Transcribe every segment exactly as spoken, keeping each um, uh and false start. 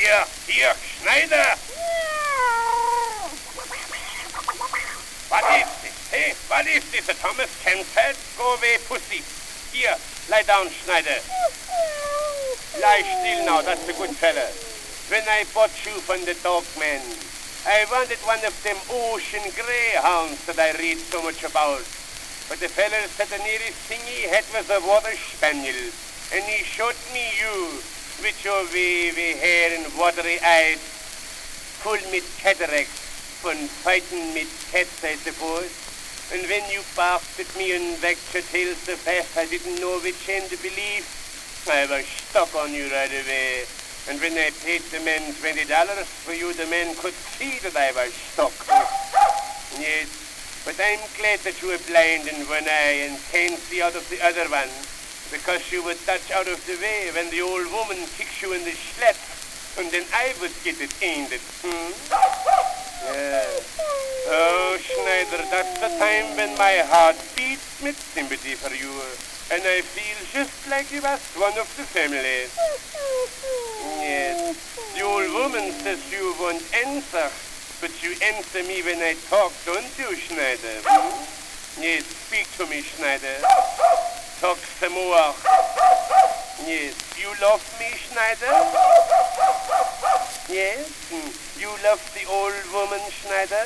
Hier, hier, Schneider! Was ist das? Hey, was ist das? Thomas Cancel? Go away, pussy. Here, lie down, Schneider. Lie still now, that's a good fella. When I bought you from the dog man, I wanted one of them ocean greyhounds that I read so much about. But the fella said the nearest thing he had was a water spaniel, and he showed me you, with your wavy hair and watery eyes, full with cataracts, from fighting with cats, I suppose. And when you barked at me and wagged your tail so fast I didn't know which end to believe, I was stuck on you right away. And when I paid the man twenty dollars for you, the man could see that I was stuck. Yes, but I'm glad that you were blind in one eye and can't see out of the other one, because you would touch out of the way when the old woman kicks you in the slat, and then I would get it, ain't it? Hmm? Yeah. Oh, Schneider, that's the time when my heart beats with sympathy for you, and I feel just like you was one of the family. Yes. The old woman says you won't answer, but you answer me when I talk, don't you, Schneider? Hmm? Yes, speak to me, Schneider. Talk some more. Yes, you love me, Schneider? Yes? Hmm. You love the old woman, Schneider?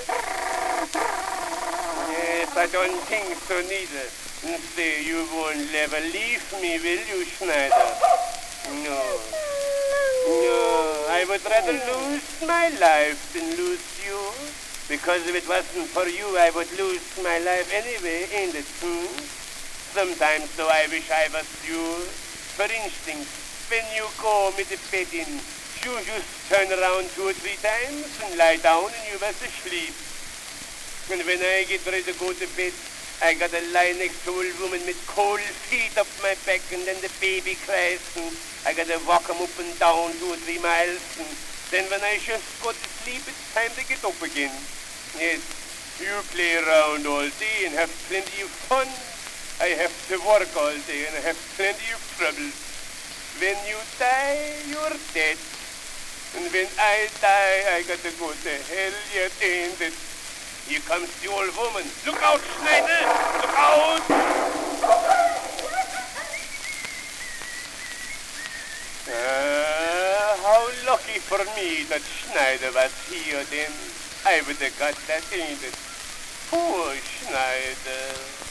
Yes, I don't think so neither. Say, you won't ever leave me, will you, Schneider? No. No, I would rather lose my life than lose you. Because if it wasn't for you, I would lose my life anyway, ain't it? Hmm? Sometimes, though, I wish I was you. For instance, when you go with the bedding, you just turn around two or three times and lie down and you was asleep. And when I get ready to go to bed, I gotta lie next to a woman with cold feet up my back, and then the baby cries, and I gotta walk him up and down two or three miles, and then when I just go to sleep, it's time to get up again. Yes, you play around all day and have plenty of fun. I have to work all day and I have plenty of trouble. When you die, you're dead. And when I die, I gotta go to hell yet, ain't it? Here comes the old woman. Look out, Schneider! Look out! Ah, how lucky for me that Schneider was here then. I would have got that, ain't it? Poor Schneider.